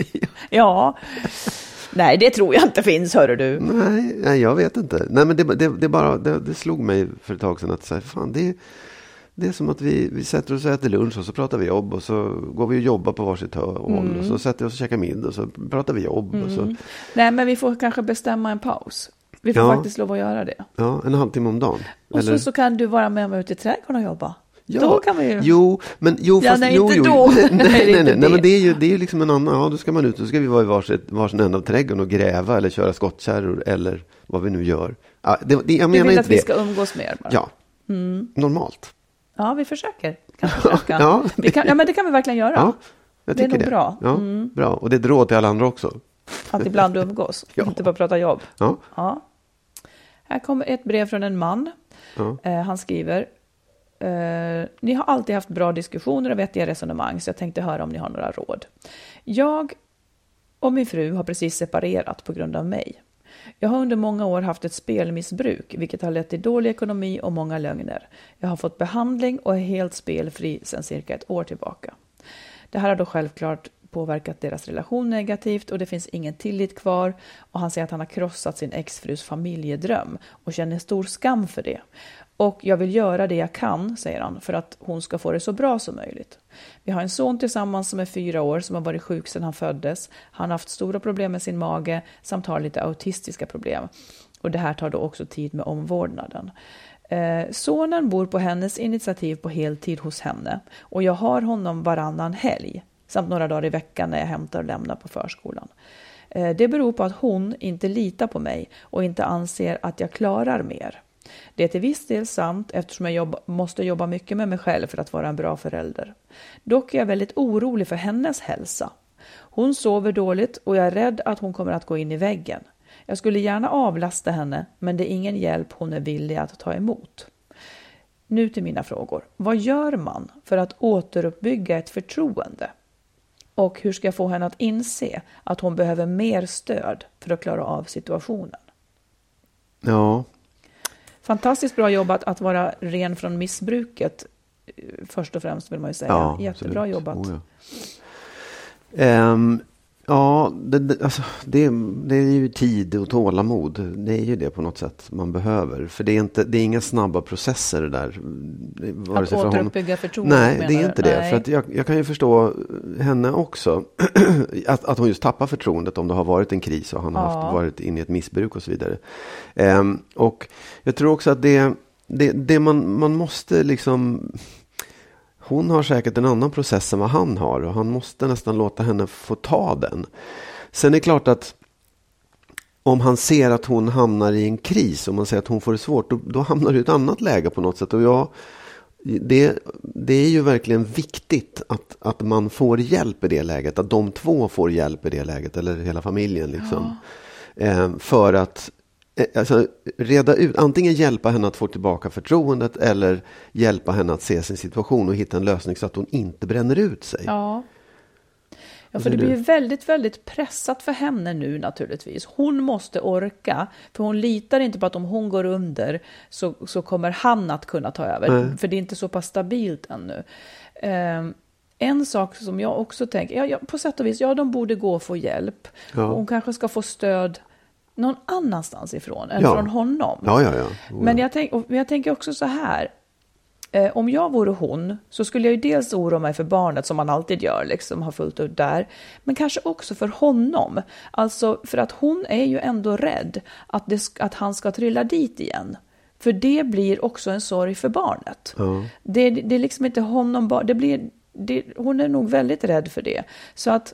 Ja. Nej, det tror jag inte finns, hör du. Nej, nej jag vet inte. Nej, men det, det, det, bara, det, det slog mig för ett tag sedan att så här, fan, det, Det är som att vi, vi sätter oss och äter lunch och så pratar vi jobb och så går vi och jobbar på varsitt håll mm. och så sätter vi oss och käkar middag och så pratar vi jobb. Mm. Och så. Nej, men vi får kanske bestämma en paus. Vi får ja. faktiskt lov att göra det. Ja, en halvtimme om dagen. Och Eller... så, så kan du vara med mig ute i trädgården och jobba. Ja, då kan vi ju... jo, men jo, ja, fast, nej, jo, inte jo. då. nej, nej, nej, nej, det. men det är ju, det är ju liksom en annan, ja, då ska man ut och så ska vi vara i varsitt, varsin ända av trädgården och gräva eller köra skottkärror eller vad vi nu gör. Ja, det, det, jag menar du vill inte att vi det. ska umgås mer bara? Ja, mm. normalt. Ja, vi försöker. Kan försöka. ja, det... Vi kan, ja, men det kan vi verkligen göra. Ja, jag tycker det är nog det. bra. Ja, mm. bra. Och det är ett råd till alla andra också. Att ibland umgås, ja. inte bara prata jobb. Ja. Ja. Här kommer ett brev från en man. Ja. Eh, han skriver: eh, ni har alltid haft bra diskussioner och vettiga resonemang, så jag tänkte höra om ni har några råd. Jag och min fru har precis separerat på grund av mig. Jag har under många år haft ett spelmissbruk, vilket har lett till dålig ekonomi och många lögner. Jag har fått behandling och är helt spelfri sedan cirka ett år tillbaka. Det här har då självklart påverkat deras relation negativt och det finns ingen tillit kvar, och han säger att han har krossat sin exfrus familjedröm och känner stor skam för det. Och jag vill göra det jag kan, säger han, för att hon ska få det så bra som möjligt. Vi har en son tillsammans som är fyra år som har varit sjuk sedan han föddes. Han har haft stora problem med sin mage samt har lite autistiska problem. Och det här tar då också tid med omvårdnaden. Eh, sonen bor på hennes initiativ på heltid hos henne. Och jag har honom varannan helg samt några dagar i veckan när jag hämtar och lämnar på förskolan. Eh, det beror på att hon inte litar på mig och inte anser att jag klarar mer. Det är till viss del sant eftersom jag jobba, måste jobba mycket med mig själv för att vara en bra förälder. Dock är jag väldigt orolig för hennes hälsa. Hon sover dåligt och jag är rädd att hon kommer att gå in i väggen. Jag skulle gärna avlasta henne, men det är ingen hjälp hon är villig att ta emot. Nu till mina frågor. Vad gör man för att återuppbygga ett förtroende? Och hur ska jag få henne att inse att hon behöver mer stöd för att klara av situationen? Ja. Fantastiskt bra jobbat att vara ren från missbruket. Först och främst vill man ju säga. Ja, jättebra absolut. jobbat. Oh, ja, um, ja det, det, alltså, det, det är ju tid och tålamod. Det är ju det på något sätt man behöver. För det är, inte, det är inga snabba processer det där. Vare att återuppbygga förtroende. Nej, det är inte det. Nej. För att jag, jag kan ju förstå henne också. att, att hon just tappar förtroendet om det har varit en kris och han har ja. haft, varit inne i ett missbruk och så vidare. Um, och jag tror också att det, det, det man, man måste liksom... Hon har säkert en annan process än vad han har och han måste nästan låta henne få ta den. Sen är det klart att om han ser att hon hamnar i en kris, om man säger att hon får det svårt, då, då hamnar det i ett annat läge på något sätt. Och jag, det, det är ju verkligen viktigt att, att man får hjälp i det läget, att de två får hjälp i det läget, eller hela familjen liksom. Ja. Eh, för att Alltså, reda ut, antingen hjälpa henne att få tillbaka förtroendet eller hjälpa henne att se sin situation och hitta en lösning så att hon inte bränner ut sig. Ja, ja för det blir ju väldigt, väldigt pressat för henne nu naturligtvis. Hon måste orka, för hon litar inte på att om hon går under så, så kommer han att kunna ta över. Nej. För det är inte så pass stabilt ännu. Um, En sak som jag också tänker, ja, ja, på sätt och vis, ja de borde gå och få hjälp. Ja. Hon kanske ska få stöd någon annanstans ifrån än ja. från honom. Ja, ja, ja. Oh, men ja. jag, tänk, jag tänker också så här. Eh, om jag vore hon så skulle jag ju dels oroa mig för barnet som man alltid gör, liksom har fullt ut där. Men kanske också för honom. Alltså för att hon är ju ändå rädd att, det, att han ska trilla dit igen. För det blir också en sorg för barnet. Ja. Det, det är liksom inte honom, det blir, det, hon är nog väldigt rädd för det. Så att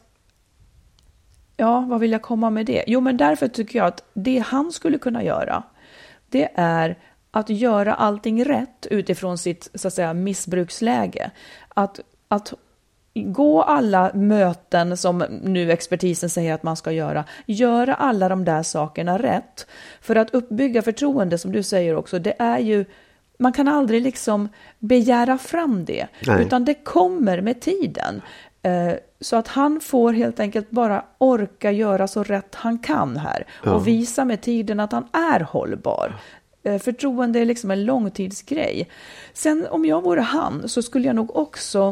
ja, vad vill jag komma med det? Jo, men därför tycker jag att det han skulle kunna göra, det är att göra allting rätt utifrån sitt, så att säga, missbruksläge. Att, att gå alla möten som nu expertisen säger att man ska göra. Göra alla de där sakerna rätt. För att uppbygga förtroende, som du säger också, det är ju... Man kan aldrig liksom begära fram det. Nej. Utan det kommer med tiden. Så att han får helt enkelt bara orka göra så rätt han kan här. Ja. Och visa med tiden att han är hållbar. Förtroende är liksom en långtidsgrej. Sen om jag vore han så skulle jag nog också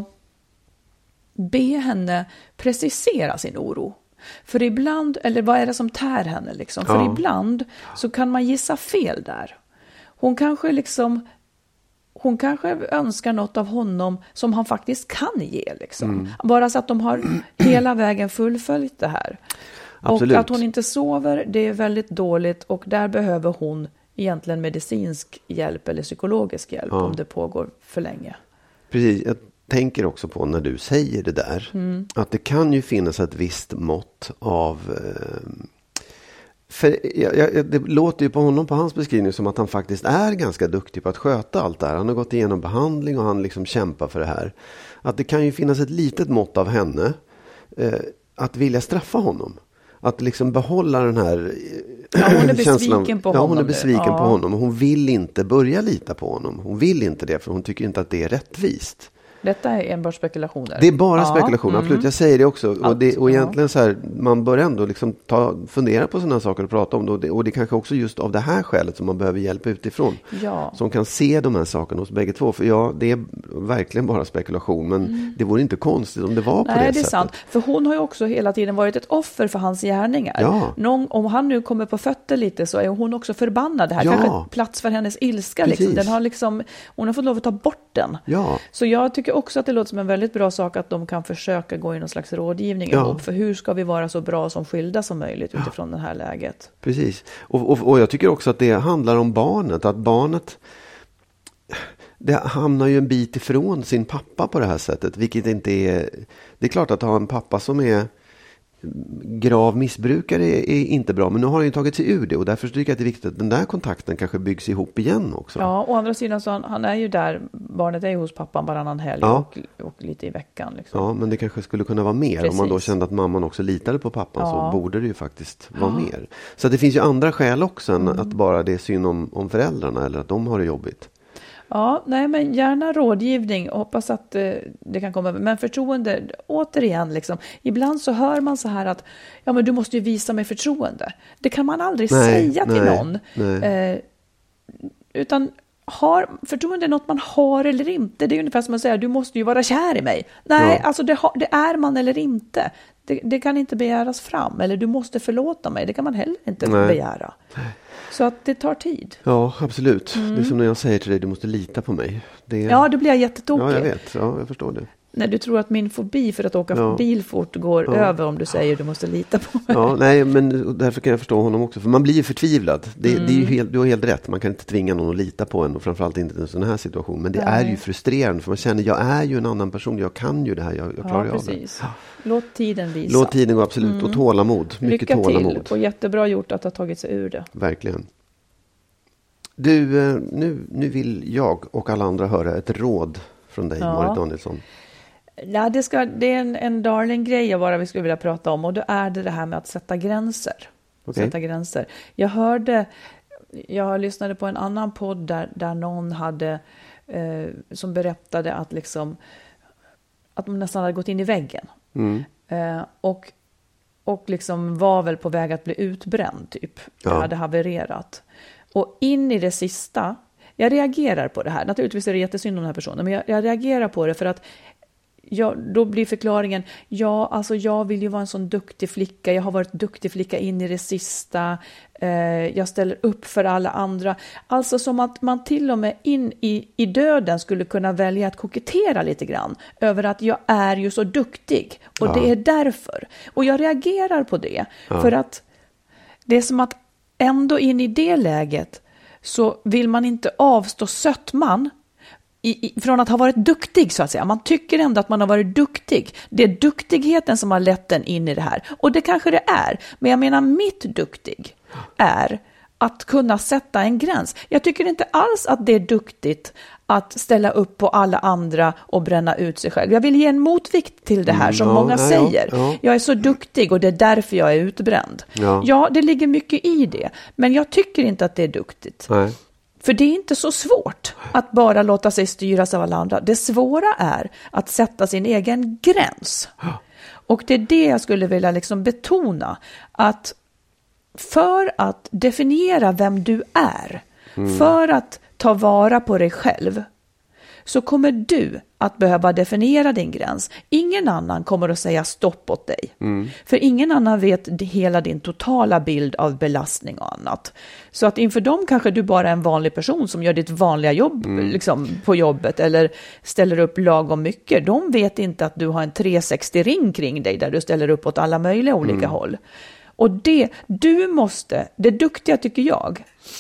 be henne precisera sin oro. För ibland, eller vad är det som tär henne liksom? Ja. För ibland så kan man gissa fel där. Hon kanske liksom... hon kanske önskar något av honom som han faktiskt kan ge. Liksom. Mm. Bara så att de har hela vägen fullföljt det här. Absolut. Och att hon inte sover, det är väldigt dåligt. Och där behöver hon egentligen medicinsk hjälp eller psykologisk hjälp ja. om det pågår för länge. Precis, jag tänker också på när du säger det där. Mm. Att det kan ju finnas ett visst mått av... Eh, för jag, jag, det låter ju på honom, på hans beskrivning, som att han faktiskt är ganska duktig på att sköta allt det här. Han har gått igenom behandling och han liksom kämpar för det här. Att det kan ju finnas ett litet mått av henne eh, att vilja straffa honom. Att liksom behålla den här ja, hon är besviken känslan. på ja, honom. hon är besviken ja. på honom. Och hon vill inte börja lita på honom. Hon vill inte det för hon tycker inte att det är rättvist. Detta är enbart spekulationer. Det är bara ja. spekulationer, mm. absolut. Jag säger det också. Och, det, och egentligen ja. så här, man bör ändå liksom ta, fundera på sådana saker och prata om det. Och, det. och det är kanske också just av det här skälet som man behöver hjälp utifrån. Ja. Som kan se de här sakerna hos bägge två. För ja, det är verkligen bara spekulation. Men mm. det vore inte konstigt om det var på Nej, det, det är sättet. sant. För hon har ju också hela tiden varit ett offer för hans gärningar. Ja. Någon, om han nu kommer på fötter lite så är hon också förbannad. Det här ja. kanske plats för hennes ilska. Liksom. Den har liksom, hon har fått lov att ta bort den. Ja. Så jag tycker också att det låter som en väldigt bra sak att de kan försöka gå i någon slags rådgivning ja. ihop. För hur ska vi vara så bra som skilda som möjligt utifrån ja. det här läget? Precis. Och, och, och jag tycker också att det handlar om barnet. Att barnet det hamnar ju en bit ifrån sin pappa på det här sättet. Vilket inte är... Det är klart att ha en pappa som är grav missbrukare är, är inte bra. Men nu har han ju tagit sig ur det. Och därför tycker jag att det är viktigt att den där kontakten kanske byggs ihop igen också. Ja, å andra sidan så han, han är ju där. Barnet är ju hos pappan varannan helg ja. och, och lite i veckan. Liksom. Ja, men det kanske skulle kunna vara mer. Precis. Om man då kände att mamman också litade på pappan ja. så borde det ju faktiskt vara ja. mer. Så det finns ju andra skäl också än mm. att bara det är synd om, om föräldrarna eller att de har det jobbigt. Ja, nej men gärna rådgivning och hoppas att eh, det kan komma. Men förtroende, återigen liksom. Ibland så hör man så här att ja men du måste ju visa mig förtroende. Det kan man aldrig nej, säga till nej, någon. Nej. Eh, utan har, förtroende är något man har eller inte. Det är ungefär som att säga du måste ju vara kär i mig. Nej, ja. alltså det, har, det är man eller inte. Det, det kan inte begäras fram. Eller du måste förlåta mig. Det kan man heller inte nej. begära. Så att det tar tid. Ja, absolut. Mm. Det är som när jag säger till dig, du måste lita på mig. Det... Ja, då blir jag jättetokig. Ja, jag vet. Ja, jag förstår det. När du tror att min fobi för att åka ja. bil fort går ja. över om du säger du måste lita på mig. Ja, nej, men därför kan jag förstå honom också. För man blir ju förtvivlad. Det, mm. det är ju helt, du har helt rätt. Man kan inte tvinga någon att lita på en och framförallt inte i en sån här situation. Men det nej. är ju frustrerande för man känner, jag är ju en annan person. Jag kan ju det här, jag, jag klarar ja, av det. Precis. Låt tiden visa. Låt tiden gå, absolut. Mm. Och tålamod. Mycket Lycka tålamod. till och jättebra gjort att ha tagit sig ur det. Verkligen. Du, nu, nu vill jag och alla andra höra ett råd från dig, ja. Marit Danielsson. Ja, det, ska, det är en, en darling-grej jag bara vi skulle vilja prata om. Och då är det det här med att sätta gränser. Okay. Sätta gränser. Jag hörde, jag lyssnade på en annan podd där, där någon hade, eh, som berättade att, liksom, att de nästan hade gått in i väggen. Mm. Eh, och, och liksom var väl på väg att bli utbränd typ. Det ja. hade havererat. Och in i det sista, jag reagerar på det här. Naturligtvis är det jättesynd om den här personen, men jag, jag reagerar på det för att jag, då blir förklaringen, ja, alltså jag vill ju vara en sån duktig flicka. Jag har varit duktig flicka in i det sista. Eh, jag ställer upp för alla andra. Alltså som att man till och med in i, i döden skulle kunna välja att kokettera lite grann över att jag är ju så duktig. Och ja. det är därför. Och jag reagerar på det. Ja. För att det är som att ändå in i det läget så vill man inte avstå sötman i, i, från att ha varit duktig så att säga. Man tycker ändå att man har varit duktig. Det är duktigheten som har lett den in i det här. Och det kanske det är. Men jag menar mitt duktig är att kunna sätta en gräns. Jag tycker inte alls att det är duktigt att ställa upp på alla andra och bränna ut sig själv. Jag vill ge en motvikt till det här som mm, ja, många ja, säger. Ja, ja. Jag är så duktig och det är därför jag är utbränd. Ja. ja, det ligger mycket i det. Men jag tycker inte att det är duktigt. Nej. För det är inte så svårt att bara låta sig styras av alla andra. Det svåra är att sätta sin egen gräns. Och det är det jag skulle vilja liksom betona. Att för att definiera vem du är, mm. för att ta vara på dig själv, så kommer du att behöva definiera din gräns. Ingen annan kommer att säga stopp åt dig. Mm. För ingen annan vet hela din totala bild av belastning och annat. Så att inför dem kanske du bara är en vanlig person som gör ditt vanliga jobb mm. liksom, på jobbet eller ställer upp lagom mycket. De vet inte att du har en trehundrasextio-ring kring dig där du ställer upp åt alla möjliga olika mm. håll. Och det, du måste, det duktiga tycker jag,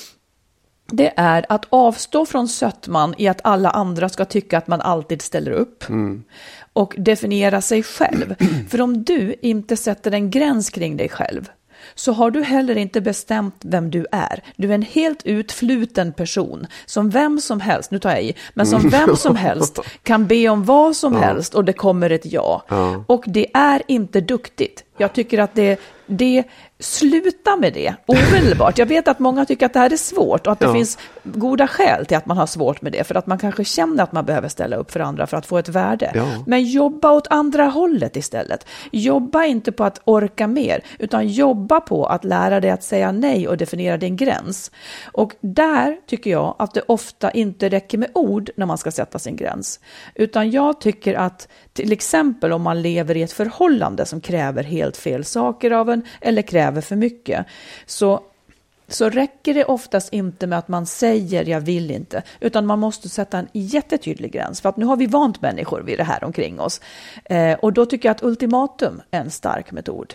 det är att avstå från sötman i att alla andra ska tycka att man alltid ställer upp. Mm. Och definiera sig själv. För om du inte sätter en gräns kring dig själv så har du heller inte bestämt vem du är. Du är en helt utfluten person som vem som helst, nu tar jag i, men som vem som helst kan be om vad som ja. helst och det kommer ett ja. ja. Och det är inte duktigt. Jag tycker att det, det sluta med det omedelbart. Jag vet att många tycker att det här är svårt och att det ja. finns goda skäl till att man har svårt med det. För att man kanske känner att man behöver ställa upp för andra för att få ett värde. Ja. Men jobba åt andra hållet istället. Jobba inte på att orka mer utan jobba på att lära dig att säga nej och definiera din gräns. Och där tycker jag att det ofta inte räcker med ord när man ska sätta sin gräns. Utan jag tycker att till exempel om man lever i ett förhållande som kräver helt fel saker av en eller kräver för mycket så, så räcker det oftast inte med att man säger jag vill inte utan man måste sätta en jättetydlig gräns för att nu har vi vant människor vid det här omkring oss eh, och då tycker jag att ultimatum är en stark metod.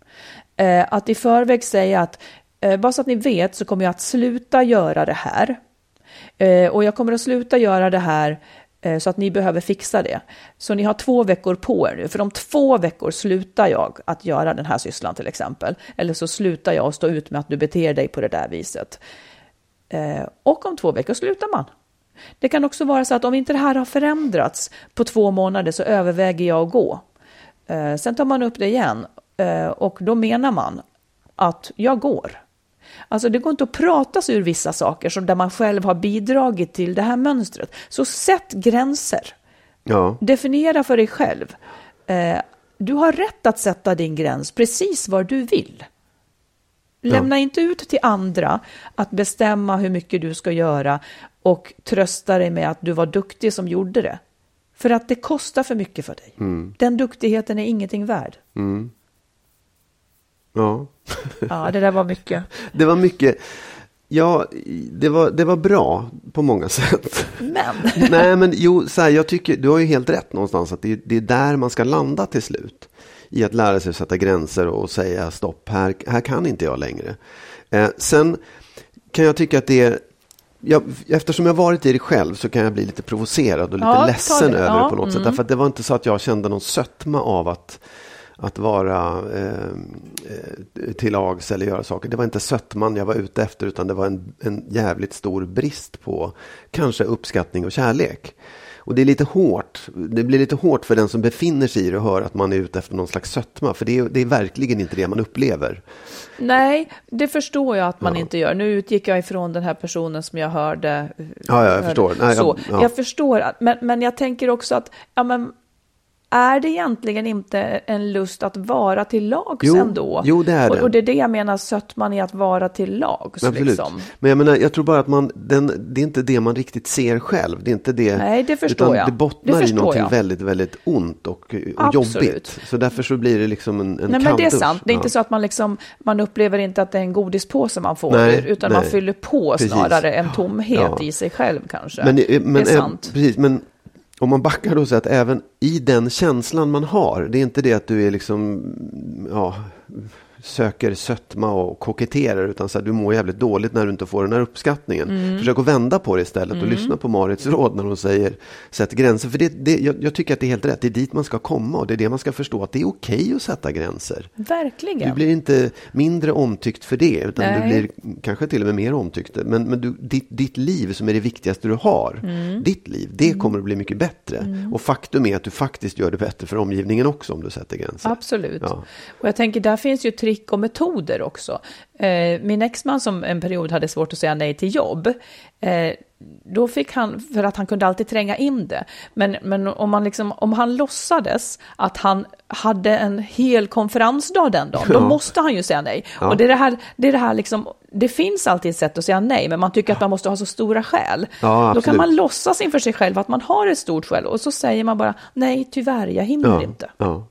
Eh, att i förväg säga att eh, bara så att ni vet så kommer jag att sluta göra det här eh, och jag kommer att sluta göra det här så att ni behöver fixa det. Så ni har två veckor på er nu. För om två veckor slutar jag att göra den här sysslan till exempel. Eller så slutar jag att stå ut med att du beter dig på det där viset. Eh, och om två veckor slutar man. Det kan också vara så att om inte det här har förändrats på två månader så överväger jag att gå. Eh, sen tar man upp det igen. Eh, och då menar man att jag går. Alltså det går inte att prata sig ur vissa saker som där man själv har bidragit till det här mönstret. Så sätt gränser. Ja. Definiera för dig själv. Eh, du har rätt att sätta din gräns precis var du vill. Lämna ja. inte ut till andra att bestämma hur mycket du ska göra och trösta dig med att du var duktig som gjorde det. För att det kostar för mycket för dig. Mm. Den duktigheten är ingenting värd. Mm. Ja. Ja, det där var mycket. Det var mycket. Ja, det var, det var bra på många sätt. Men. Nej, men jo, så här, jag tycker, du har ju helt rätt någonstans att det, det är där man ska landa till slut. I att lära sig att sätta gränser och säga stopp, här, här kan inte jag längre. Eh, sen kan jag tycka att det är, jag, eftersom jag varit i det själv så kan jag bli lite provocerad och lite ja, ledsen över ja, det på något mm. sätt. Därför att det var inte så att jag kände någon sötma av att att vara eh, till lags eller göra saker. Det var inte sötman jag var ute efter utan det var en, en jävligt stor brist på kanske uppskattning och kärlek. Och det är lite hårt. Det blir lite hårt för den som befinner sig i det och hör att man är ute efter någon slags sötma. För det är, det är verkligen inte det man upplever. Nej, det förstår jag att man ja. inte gör. Nu utgick jag ifrån den här personen som jag hörde. Ja, ja jag hörde. förstår. Nej, så. Jag, ja. jag förstår. Att, men, men jag tänker också att ja, men, är det egentligen inte en lust att vara till lags jo, ändå? Jo, det är det. Och, och det är det jag menar, sötman i att vara till lags. Absolut. Liksom. Men jag menar, jag tror bara att man, den, det är inte det man riktigt ser själv. Det är inte det. Nej, det förstår utan jag. Det bottnar det i något jag. väldigt, väldigt ont och, och jobbigt. Så därför så blir det liksom en, en Nej, men det är sant. Det är ja. inte så att man liksom, man upplever inte att det är en godispåse man får, nej, utan nej. man fyller på precis. snarare en tomhet ja. i sig själv kanske. Men, men, det är sant. Precis, men om man backar då så att även i den känslan man har, det är inte det att du är liksom, ja, söker sötma och koketterar, utan så här, du mår jävligt dåligt när du inte får den här uppskattningen. Mm. Försök att vända på det istället och mm. lyssna på Marits råd när hon säger sätt gränser. För det, det, jag, jag tycker att det är helt rätt. Det är dit man ska komma och det är det man ska förstå, att det är okej att sätta gränser. Verkligen. Du blir inte mindre omtyckt för det, utan Nej. du blir kanske till och med mer omtyckt. Men, men du, ditt, ditt liv som är det viktigaste du har, mm. ditt liv, det mm. kommer att bli mycket bättre. Mm. Och faktum är att du faktiskt gör det bättre för omgivningen också om du sätter gränser. Absolut. Ja. Och jag tänker, där finns ju trick och metoder också. Eh, min exman som en period hade svårt att säga nej till jobb, eh, då fick han, för att han kunde alltid tränga in det, men, men om, man liksom, om han låtsades att han hade en hel konferensdag den dagen, ja. då måste han ju säga nej. Ja. Och det är det här, det är det här liksom, det finns alltid ett sätt att säga nej, men man tycker att man måste ha så stora skäl. Ja, då kan man låtsas inför sig själv att man har ett stort skäl och så säger man bara, nej tyvärr, jag hinner ja, inte. Ja.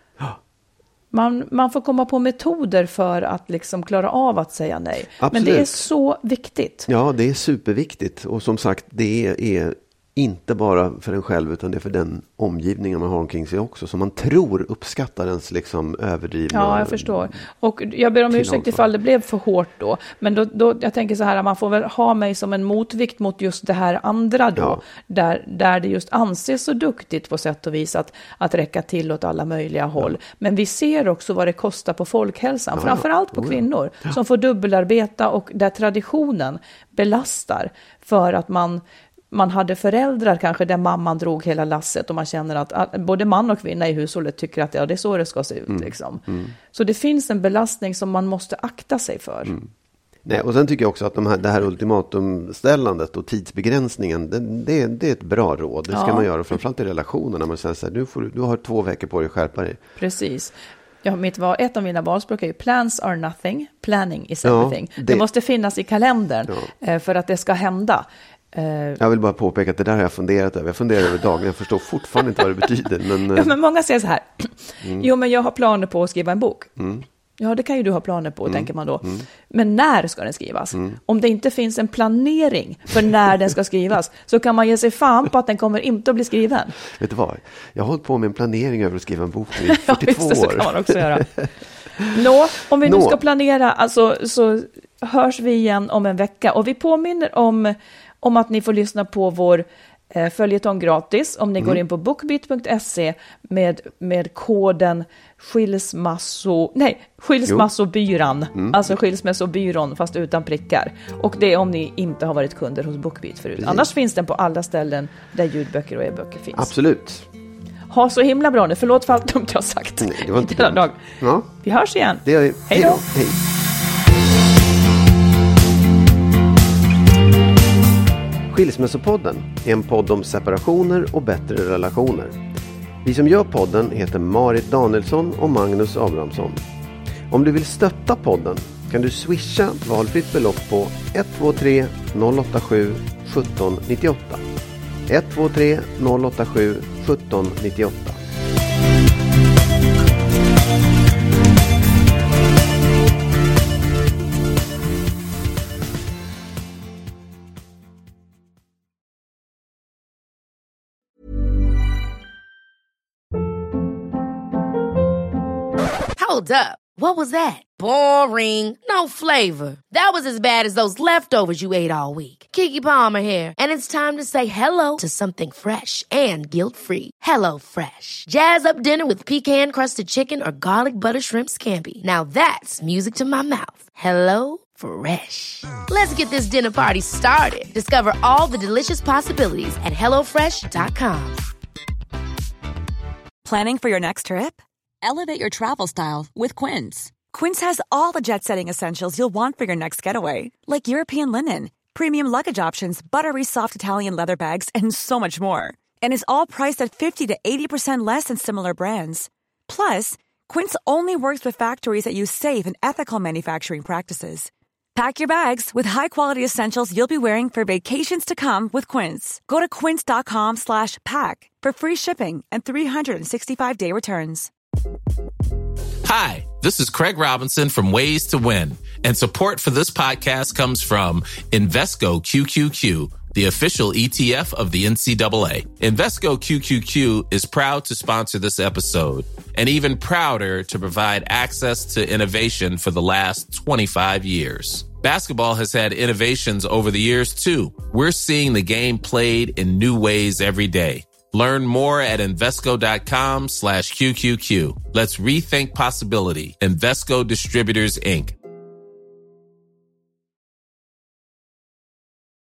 Man, man får komma på metoder för att liksom klara av att säga nej. Absolut. Men det är så viktigt. Ja, det är superviktigt. Och som sagt, det är inte bara för en själv utan det är för den omgivningen man har omkring sig också. Som man tror uppskattar ens liksom överdrivna... Ja, jag förstår. Och jag ber om ursäkt ifall det blev för hårt då. Men då, då, jag tänker så här, man får väl ha mig som en motvikt mot just det här andra då. Ja. Där, där det just anses så duktigt på sätt och vis att, att räcka till åt alla möjliga håll. Ja. Men vi ser också vad det kostar på folkhälsan. Ja, framförallt på oh, kvinnor ja. som får dubbelarbeta och där traditionen belastar för att man... Man hade föräldrar kanske där mamman drog hela lasset och man känner att, att både man och kvinna i hushållet tycker att ja, det är så det ska se ut. Mm. Liksom. Mm. Så det finns en belastning som man måste akta sig för. Mm. Nej, och sen tycker jag också att de här, det här ultimatumställandet och tidsbegränsningen, det, det, det är ett bra råd. Det ska ja. man göra, framförallt i relationerna. Man säger så här, du, får, du har två veckor på dig att skärpa dig. Precis. Ja, mitt var, ett av mina valspråk är ju plans are nothing, planning is everything. Ja, det... det måste finnas i kalendern ja. för att det ska hända. Jag vill bara påpeka att det där har jag funderat över. Jag funderar över dagen. Jag förstår fortfarande inte vad det betyder. Men, ja, men många säger så här. Mm. Jo, men jag har planer på att skriva en bok. Mm. Ja, det kan ju du ha planer på, mm. tänker man då. Mm. Men när ska den skrivas? Mm. Om det inte finns en planering för när den ska skrivas så kan man ge sig fan på att den kommer inte att bli skriven. Vet du vad? Jag har hållit på med en planering över att skriva en bok i fyrtiotvå ja, just det, år. Så kan man också göra. Nå, om vi nu Nå. ska planera alltså, så hörs vi igen om en vecka. Och vi påminner om... om att ni får lyssna på vår eh, följetong gratis om ni mm. går in på bookbeat punkt se med, med koden skilsmasso, nej, skilsmassobyran, mm. alltså skilsmässobyrån fast utan prickar. Och det är om ni inte har varit kunder hos Bookbeat förut. Precis. Annars finns den på alla ställen där ljudböcker och e-böcker finns. Absolut. Ha så himla bra nu, förlåt för allt dumt jag har sagt. Nej, det var inte bra. Dag. Ja. Vi hörs igen. Det gör vi. Hej då. Hej. Skilsmässopodden är en podd om separationer och bättre relationer. Vi som gör podden heter Marit Danielsson och Magnus Abrahamsson. Om du vill stötta podden kan du swisha valfritt belopp på ett två tre noll åtta sju sjutton nittioåtta. ett två tre noll åtta sju sjutton nittioåtta. Hold up. What was that? Boring. No flavor. That was as bad as those leftovers you ate all week. Keke Palmer here. And it's time to say hello to something fresh and guilt-free. Hello Fresh. Jazz up dinner with pecan-crusted chicken or garlic butter shrimp scampi. Now that's music to my mouth. Hello Fresh. Let's get this dinner party started. Discover all the delicious possibilities at hello fresh dot com. Planning for your next trip? Elevate your travel style with Quince. Quince has all the jet-setting essentials you'll want for your next getaway, like European linen, premium luggage options, buttery soft Italian leather bags, and so much more. And is all priced at fifty to eighty percent less than similar brands. Plus, Quince only works with factories that use safe and ethical manufacturing practices. Pack your bags with high-quality essentials you'll be wearing for vacations to come with Quince. Go to quince.com slash pack for free shipping and three sixty-five day returns. Hi, this is Craig Robinson from Ways to Win, and support for this podcast comes from Invesco Q Q Q, the official E T F of the N C double A. Invesco Q Q Q is proud to sponsor this episode, and even prouder to provide access to innovation for the last twenty-five years. Basketball has had innovations over the years, too. We're seeing the game played in new ways every day. Learn more at Invesco.com slash QQQ. Let's rethink possibility. Invesco Distributors, Incorporated.